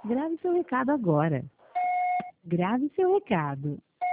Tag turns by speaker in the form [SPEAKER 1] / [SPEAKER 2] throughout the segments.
[SPEAKER 1] Grave seu recado agora. Grave seu recado.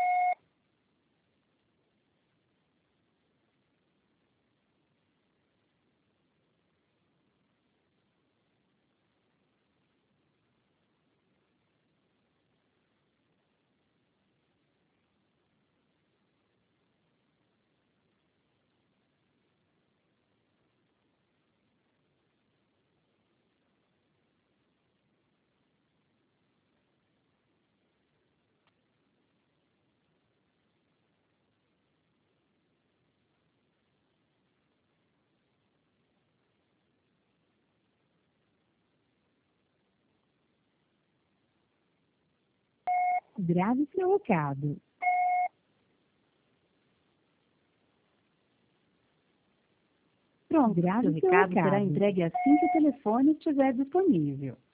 [SPEAKER 1] Grave seu recado. Pronto,
[SPEAKER 2] Seu
[SPEAKER 1] grave seu
[SPEAKER 2] recado
[SPEAKER 1] recado.
[SPEAKER 2] será entregue assim que o telefone estiver disponível.